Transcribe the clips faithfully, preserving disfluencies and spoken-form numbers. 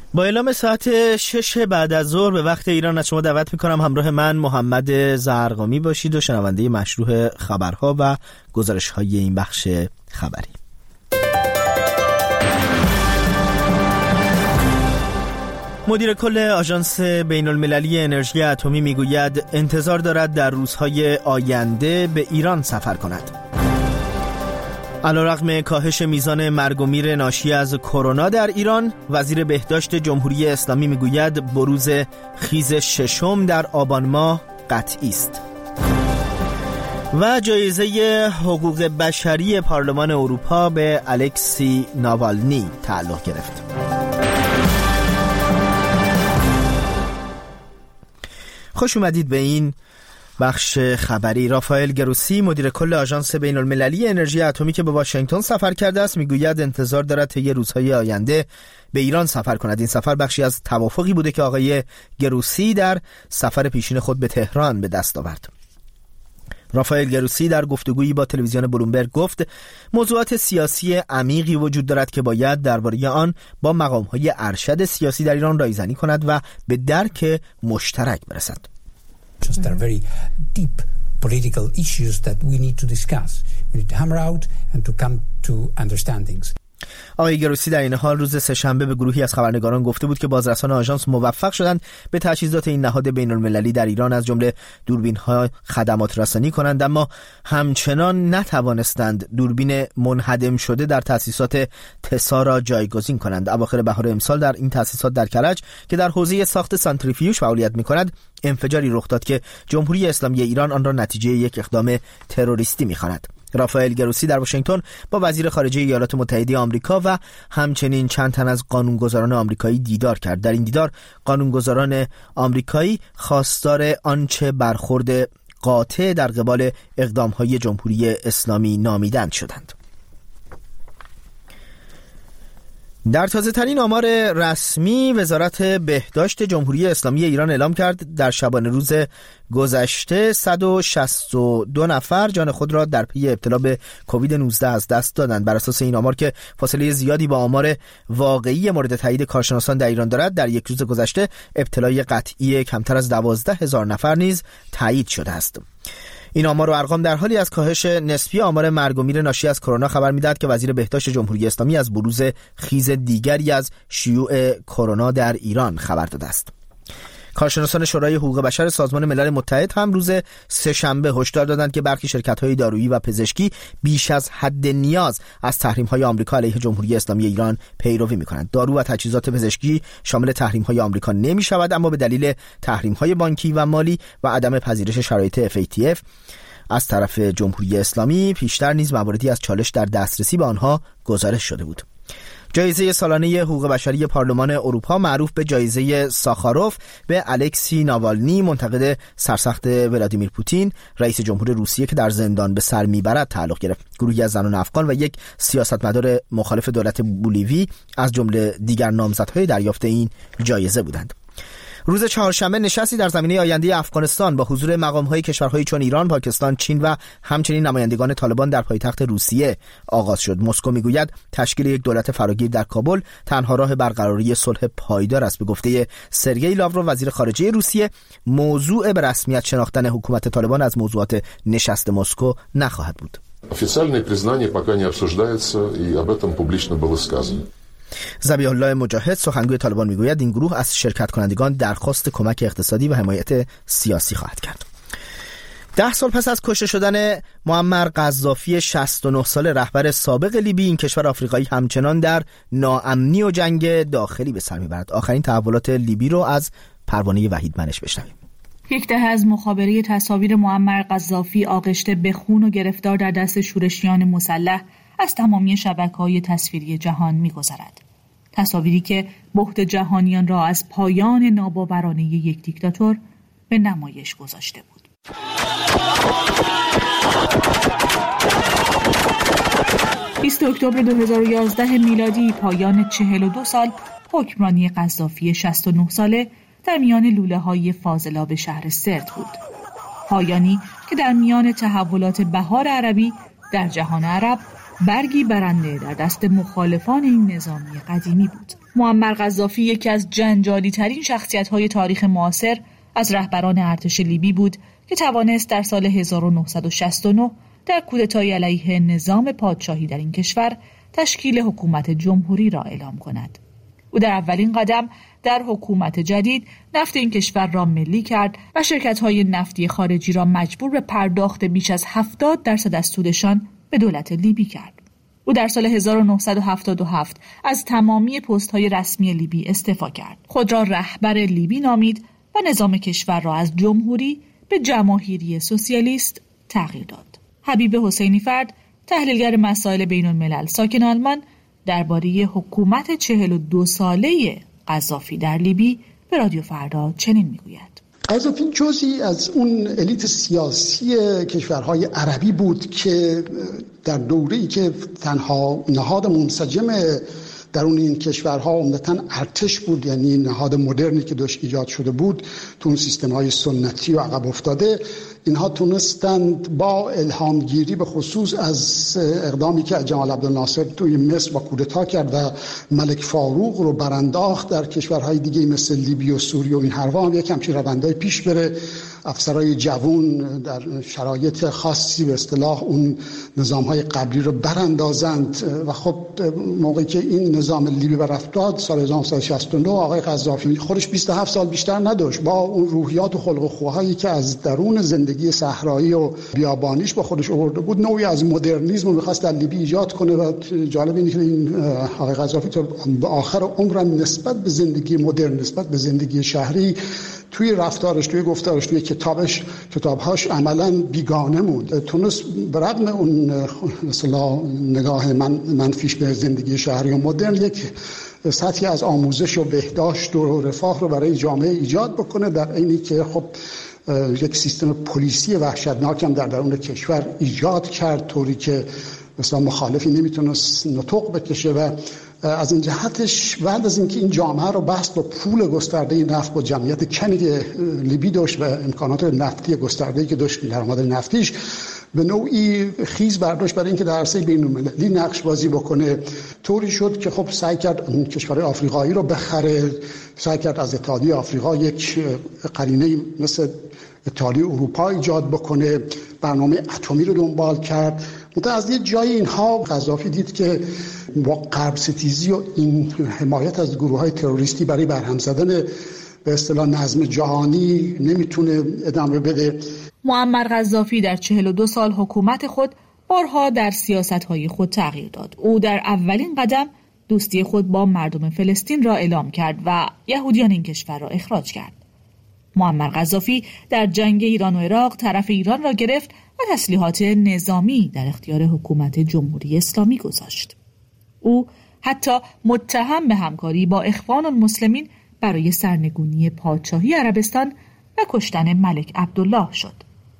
با اعلام ساعت شش بعد از ظهر به وقت ایران از شما دعوت میکنم همراه من محمد زرقامی باشید و شنونده مشروع خبرها و گزارش‌های این بخش خبری. مدیر کل آژانس بین المللی انرژی اتمی میگوید انتظار دارد در روزهای آینده به ایران سفر کند. علیرغم کاهش میزان مرگ و میر ناشی از کرونا در ایران، وزیر بهداشت جمهوری اسلامی میگوید بروز خیز ششم در آبان ماه قطعی است. و جایزه حقوق بشری پارلمان اروپا به الکسی ناوالنی تعلق گرفت. خوش اومدید به این بخش خبری. رافائل گروسی مدیر کل آژانس بین المللی انرژی اتمی که به واشنگتن سفر کرده است میگوید انتظار دارد طی روزهای آینده به ایران سفر کند. این سفر بخشی از توافقی بوده که آقای گروسی در سفر پیشین خود به تهران به دست آورد. رافائل گروسی در گفتگویی با تلویزیون بلومبرگ گفت موضوعات سیاسی عمیقی وجود دارد که باید درباره آن با مقام‌های ارشد سیاسی در ایران رایزنی کند و به درک مشترک برسد. There are very deep political issues that we need to discuss. We need to hammer out and to come to understandings. آقای گروسی در این حال روز سه‌شنبه به گروهی از خبرنگاران گفته بود که بازرسان آژانس موفق شدند به تجهیزات این نهاد بین المللی در ایران از جمله دوربین‌ها خدمات رسانی کنند، اما همچنان نتوانستند دوربین منهدم شده در تأسیسات تسا را جایگزین کنند. اواخر بهار امسال در این تأسیسات در کرج که در حوزه ساخت سانتریفیوژ فعالیت می‌کند انفجاری رخ داد که جمهوری اسلامی ایران آن را نتیجه یک اقدام تروریستی می‌خواند. رافائل گروسی در واشنگتن با وزیر خارجه ایالات متحده آمریکا و همچنین چند تن از قانونگذاران آمریکایی دیدار کرد. در این دیدار قانونگذاران آمریکایی خواستار آنچه برخورد قاطع در قبال اقدام‌های جمهوری اسلامی نامیدند شدند. در تازه ترین آمار رسمی وزارت بهداشت جمهوری اسلامی ایران اعلام کرد در شبانه روز گذشته صد و شصت و دو نفر جان خود را در پی ابتلا به کووید نوزده از دست دادند. بر اساس این آمار که فاصله زیادی با آمار واقعی مورد تایید کارشناسان در ایران دارد، در یک روز گذشته ابتلای قطعی کمتر از دوازده هزار نفر نیز تایید شده است. این آمار و ارقام در حالی از کاهش نسبی آمار مرگ و میر ناشی از کرونا خبر می‌دهد که وزیر بهداشت جمهوری اسلامی از بروز خیز دیگری از شیوع کرونا در ایران خبر داده است. کارشناسان شورای حقوق بشر سازمان ملل متحد هم روز سه‌شنبه هشدار دادند که برخی شرکت‌های دارویی و پزشکی بیش از حد نیاز از تحریم‌های آمریکا علیه جمهوری اسلامی ایران پیروی می‌کنند. دارو و تجهیزات پزشکی شامل تحریم‌های آمریکا نمی‌شود، اما به دلیل تحریم‌های بانکی و مالی و عدم پذیرش شرایط اف ای تی اف از طرف جمهوری اسلامی پیشتر نیز مواردی از چالش در دسترسی به آنها گزارش شده بود. جایزه سالانه حقوق بشری پارلمان اروپا معروف به جایزه ساخاروف به الکسی ناوالنی منتقد سرسخت ولادیمیر پوتین رئیس جمهور روسیه که در زندان به سر میبرد تعلق گرفت. گروهی از زنان افغان و یک سیاستمدار مخالف دولت بولیوی از جمله دیگر نامزدهای دریافت این جایزه بودند. روز چهارشنبه نشستی در زمینه آینده افغانستان با حضور مقام‌های کشورهای چون ایران، پاکستان، چین و همچنین نمایندگان طالبان در پایتخت روسیه آغاز شد. مسکو میگوید تشکیل یک دولت فراگیر در کابل تنها راه برقراری صلح پایدار است. به گفته سرگئی لاورو وزیر خارجه روسیه، موضوع به رسمیت شناختن حکومت طالبان از موضوعات نشست مسکو نخواهد بود. Официальное признание пока не обсуждается, и об этом публично было сказано. ذبیح الله مجاهد سخنگوی طالبان میگوید این گروه از شرکت کنندگان درخواست کمک اقتصادی و حمایت سیاسی خواهد کرد. ده سال پس از کشته شدن معمر قذافی شصت و نه ساله رهبر سابق لیبی، این کشور آفریقایی همچنان در ناامنی و جنگ داخلی به سر میبرد. آخرین تحولات لیبی رو از پروانه وحید منش بشنویم. یک دهه از مخابره تصاویر معمر قذافی آغشته به خون و گرفتار در دست شورشیان مسلح از تمامی شبکه‌های تصویری جهان می‌گذرد. تصاویری که بهت جهانیان را از پایان ناباورانه یک دیکتاتور به نمایش گذاشته بود. بیست اکتبر دو هزار و یازده میلادی پایان چهل و دو سال حکمرانی قذافی شصت و نه ساله در میان لوله‌های فاضلاب شهر سرت بود. پایانی که در میان تحولات بهار عربی در جهان عرب برگی برنده در دست مخالفان این نظامی قدیمی بود. معمر قذافی یکی از جنجالی ترین شخصیت‌های تاریخ معاصر از رهبران ارتش لیبی بود که توانست در سال هزار و نهصد و شصت و نه در کودتای علیه نظام پادشاهی در این کشور تشکیل حکومت جمهوری را اعلام کند. او در اولین قدم در حکومت جدید نفت این کشور را ملی کرد و شرکت‌های نفتی خارجی را مجبور به پرداخت بیش از هفتاد درصد از سودشان به دولت لیبی کرد. او در سال هزار و نهصد و هفتاد و هفت از تمامی پست‌های رسمی لیبی استعفا کرد. خود را رهبر لیبی نامید و نظام کشور را از جمهوری به جماهیری سوسیالیست تغییر داد. حبیب حسینی فرد، تحلیلگر مسائل بین الملل ساکن آلمان، درباره حکومت چهل و دو ساله قذافی در لیبی به رادیو فردا چنین میگوید: قذافی جزئی از اون الیت سیاسی کشورهای عربی بود که در دوره‌ای که تنها نهاد منسجم در اون این کشورها عمدتاً ارتش بود، یعنی نهاد مدرنی که داشت ایجاد شده بود تو اون سیستم‌های سنتی و عقب افتاده، اینها تونستند با الهامگیری به خصوص از اقدامی که جمال عبدالناصر توی مصر با کودتا کرد و ملک فاروق رو برانداخت در کشورهای دیگه مثل لیبی و سوریه و این حرفا هم یک همچین روندهای پیش بره، افسرهای جوان در شرایط خاصی به اصطلاح اون نظامهای قبلی رو براندازند. و خب موقعی که این نظام لیبی برافتاد سال هزار و نهصد و شصت و نه، آقای قذافی خودش بیست و هفت سال بیشتر نداشت، با اون روحیات و خلق و خوهایی که از درون زندگی صحرایی و بیابانیش با خودش آورده بود، نوعی از مدرنیسم رو می‌خواست در لیبی ایجاد کنه. و جالب اینه که این آقای قذافی تا به آخر عمرم نسبت به زندگی مدرن، نسبت به زندگی شهری، توی رفتارش، توی گفتارش، توی کتابش، کتابهاش عملاً بیگانه موند. تونست برغم اون مثلا نگاه من منفیش به زندگی شهری و مدرن یک سطحی از آموزش و بهداشت و رفاه رو برای جامعه ایجاد بکنه، در اینی که خب یک سیستم پلیسی وحشتناک هم در درون کشور ایجاد کرد، طوری که مثلا مخالفی نمیتونست نطق بکشه. و از این جهتش بعد از اینکه این جامعه رو بست با پول گسترده نفت، با جمعیت کمی لیبی داشت و امکانات نفتی گسترده‌ای که داشت، درآمد نفتیش، به نوعی خیز برداشت برای اینکه در عرصه بین‌المللی نقش بازی بکنه. طوری شد که خب سعی کرد کشورهای آفریقایی رو بخره، سعی کرد از اتحادیه آفریقا یک قرینه مثل اتحادیه اروپا ایجاد بکنه، برنامه اتمی رو دنبال کرد. منتها از یه جای اینها قذافی دید که با غرب ستیزی و این حمایت از گروه‌های تروریستی برای برهم زدن به اصطلاح نظم جهانی نمیتونه ادامه بده. معمر قذافی در چهل و دو سال حکومت خود بارها در سیاست‌های خود تغییر داد. او در اولین قدم دوستی خود با مردم فلسطین را اعلام کرد و یهودیان این کشور را اخراج کرد. معمر قذافی در جنگ ایران و عراق طرف ایران را گرفت و تسلیحات نظامی در اختیار حکومت جمهوری اسلامی گذاشت. او حتی متهم به همکاری با اخوان المسلمین برای سرنگونی پادشاهی عربستان و کشتن ملک عبدالله شد.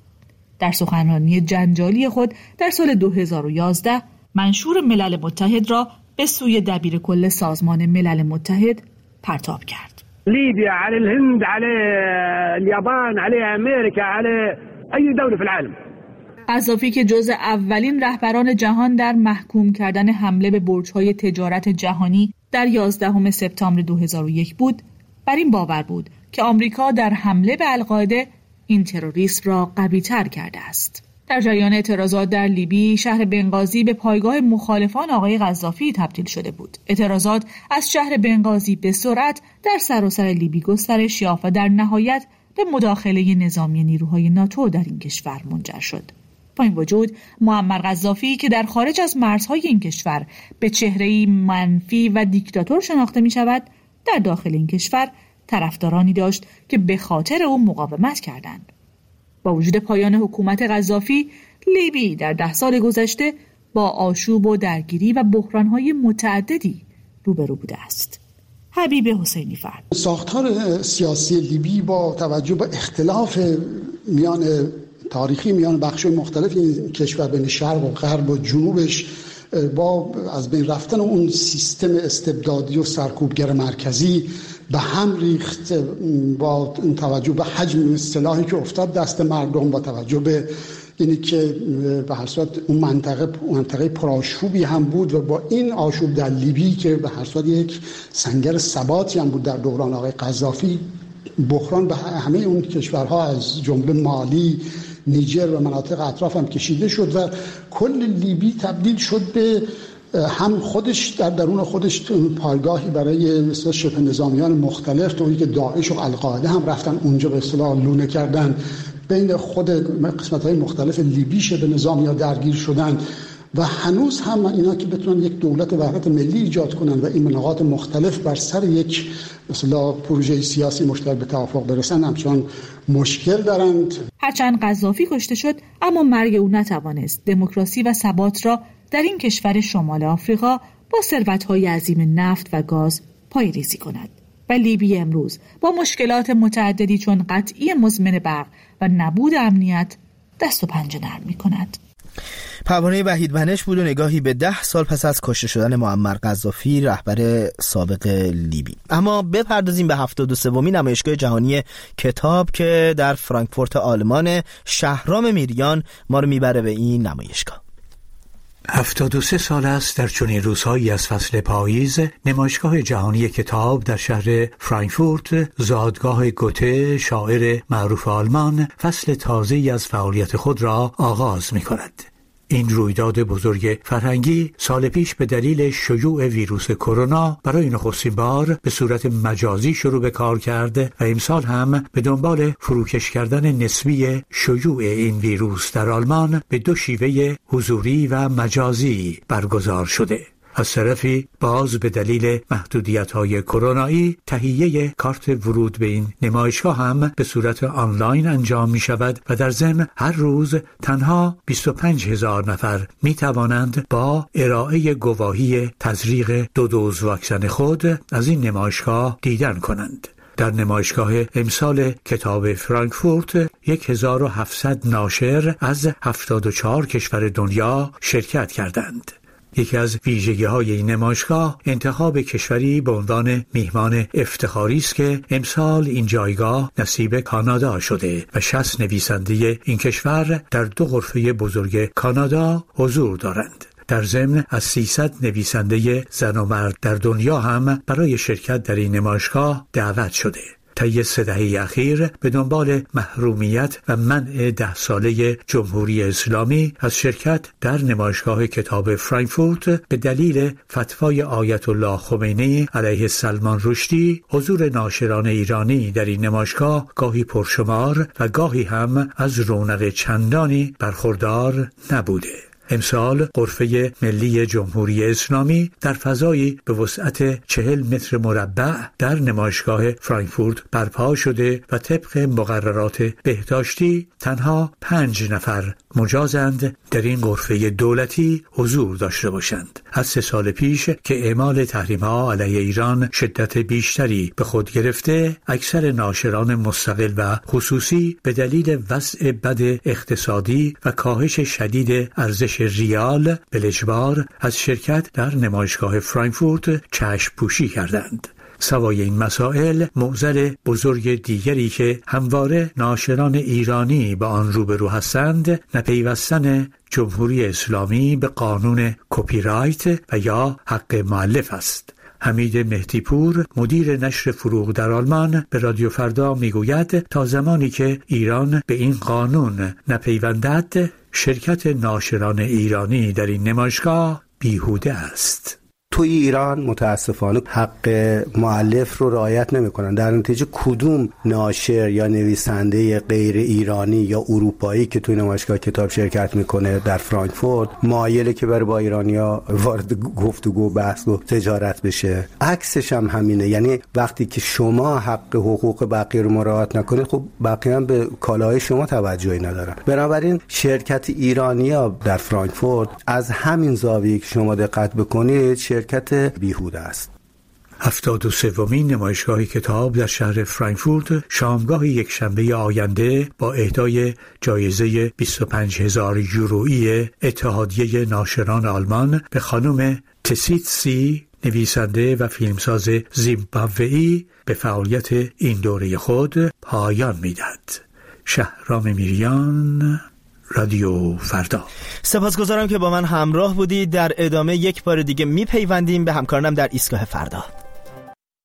در سخنرانی جنجالی خود در سال دو هزار و یازده منشور ملل متحد را به سوی دبیر کل سازمان ملل متحد پرتاب کرد. ليبيا على الهند على اليابان على امريكا على اي دوله في العالم. قذافی که جز اولین رهبران جهان در محکوم کردن حمله به برج‌های تجارت جهانی در یازدهم سپتامبر دو هزار و یک بود، بر این باور بود که آمریکا در حمله به القاعده این تروریسم را قوی‌تر کرده است. در جریان اعتراضات در لیبی، شهر بنغازی به پایگاه مخالفان آقای قذافی تبدیل شده بود. اعتراضات از شهر بنغازی به سرعت در سراسر لیبی گسترش یافت و در نهایت به مداخله نظامی نیروهای ناتو در این کشور منجر شد. با این وجود معمر قذافی که در خارج از مرزهای این کشور به چهره‌ای منفی و دیکتاتور شناخته می شود، در داخل این کشور طرفدارانی داشت که به خاطر او مقاومت کردند. با وجود پایان حکومت قذافی، لیبی در ده سال گذشته با آشوب و درگیری و بحران‌های متعددی روبرو بوده است. حبیب حسینی فرد: ساختار سیاسی لیبی با توجه به اختلاف میان تاریخی میان بخش‌های مختلف این کشور بین شرق و غرب و جنوبش، با از بین رفتن اون سیستم استبدادی و سرکوبگر مرکزی به هم ریخت، با توجه به حجم سلاحی که افتاد دست مردم، با توجه به اینی که به هر صورت اون منطقه منطقه پرآشوبی هم بود و با این آشوب در لیبی که به هر صورت یک سنگر ثباتی هم بود در دوران آقای قذافی، بحران به همه اون کشورها از جمله مالی، نیجر و مناطق اطراف هم کشیده شد و کل لیبی تبدیل شد به هم خودش در درون خودش پایگاهی برای مثلا شبه نظامیان مختلف، طوری که داعش و القاعده هم رفتن اونجا به اصطلاح لونه کردن، بین خود قسمت‌های مختلف لیبی شبه نظامیان درگیر شدن و هنوز هم اینا که بتونن یک دولت وحدت ملی ایجاد کنن و این مناطق مختلف بر سر یک مثلا پروژه سیاسی مشترک به توافق برسن همچنان مشکل دارند. هرچند قذافی کشته شد اما مرگ او نتوانست دموکراسی و ثبات را در این کشور شمال آفریقا با ثروت‌های عظیم نفت و گاز پایه‌ریزی کند و لیبی امروز با مشکلات متعددی چون قطعی مزمن برق و نبود امنیت دست و پنجه نرم می‌کند. پروانه وحید منش بود و نگاهی به ده سال پس از کشته شدن معمر قذافی رهبر سابق لیبی. اما بپردازیم به هفتاد و سومین نمایشگاه جهانی کتاب که در فرانکفورت آلمان. شهرام میریان ما رو میبره به این نمایشگاه. هفتاد و سه سال است در چنین روزهایی از فصل پاییز نمایشگاه جهانی کتاب در شهر فرانکفورت، زادگاه گوته شاعر معروف آلمان، فصل تازه‌ای از فعالیت خود را آغاز می‌کند. این رویداد بزرگ فرهنگی سال پیش به دلیل شیوع ویروس کرونا برای نخستین بار به صورت مجازی شروع به کار کرد و امسال هم به دنبال فروکش کردن نسبی شیوع این ویروس در آلمان به دو شیوه حضوری و مجازی برگزار شده. از طرفی باز به دلیل محدودیت‌های کرونایی تهیه کارت ورود به این نمایشگاه هم به صورت آنلاین انجام می‌شود و در ضمن هر روز تنها بیست و پنج هزار نفر می‌توانند با ارائه گواهی تزریق دو دوز واکسن خود از این نمایشگاه دیدن کنند. در نمایشگاه امسال کتاب فرانکفورت هزار و هفتصد ناشر از هفتاد و چهار کشور دنیا شرکت کردند. یکی از ویژگی‌های این نمایشگاه انتخاب کشوری به عنوان میهمان افتخاری است که امسال این جایگاه نصیب کانادا شده و شصت نویسنده این کشور در دو غرفه بزرگ کانادا حضور دارند. در ضمن از سیصد نویسنده زن و مرد در دنیا هم برای شرکت در این نمایشگاه دعوت شده. طی سه دهه اخیر به دنبال محرومیت و منع ده ساله جمهوری اسلامی از شرکت در نمایشگاه کتاب فرانکفورت به دلیل فتوای آیت الله خمینی علیه سلمان رشدی، حضور ناشران ایرانی در این نمایشگاه گاهی پرشمار و گاهی هم از رونق چندانی برخوردار نبوده. امسال غرفه ملی جمهوری اسلامی در فضایی به وسعت چهل متر مربع در نمایشگاه فرانکفورت برپا شده و طبق مقررات بهداشتی تنها پنج نفر مجازند در این غرفه دولتی حضور داشته باشند. از سه سال پیش که اعمال تحریم‌ها علیه ایران شدت بیشتری به خود گرفته، اکثر ناشران مستقل و خصوصی به دلیل وضع بد اقتصادی و کاهش شدید ارزش ریال به اجبار از شرکت در نمایشگاه فرانکفورت چشم پوشی کردند. سوای این مسائل، معضل بزرگ دیگری که همواره ناشران ایرانی با آن روبرو هستند، نپیوستن جمهوری اسلامی به قانون کپی رایت و یا حق مؤلف است. حمید مهدیپور، مدیر نشر فروغ در آلمان، به رادیو فردا میگوید تا زمانی که ایران به این قانون نپیوندد، شرکت ناشران ایرانی در این نمایشگاه بیهوده است. توی ایران متاسفانه حق مؤلف رو رعایت نمی‌کنن. در نتیجه کدوم ناشر یا نویسنده غیر ایرانی یا اروپایی که توی نمایشگاه کتاب شرکت میکنه در فرانکفورت مایله که بره با ایرانیا وارد گفتگو بحث و تجارت بشه. عکسش هم همینه، یعنی وقتی که شما حق حقوق بقیه رو مراعات نکنید، خب بقیه هم به کالاهای شما توجهی ندارن. بنابراین شرکت ایرانیا در فرانکفورت از همین زاویه که شما دقت بکنید شرکت بیهوده است. هفتاد و سومین نمایشگاه کتاب در شهر فرانکفورت شامگاه یک شنبه آینده با اهدای جایزه بیست و پنج هزار یورویی اتحادیه ناشران آلمان به خانم تسیتسی، نویسنده و فیلمساز زیمبابویی، به فعالیت این دوره خود پایان می‌دهد. شهرام میریان، رادیو فردا. سپاسگزارم که با من همراه بودید. در ادامه یک بار دیگه میپیوندیم به همکارانم در ایستگاه فردا.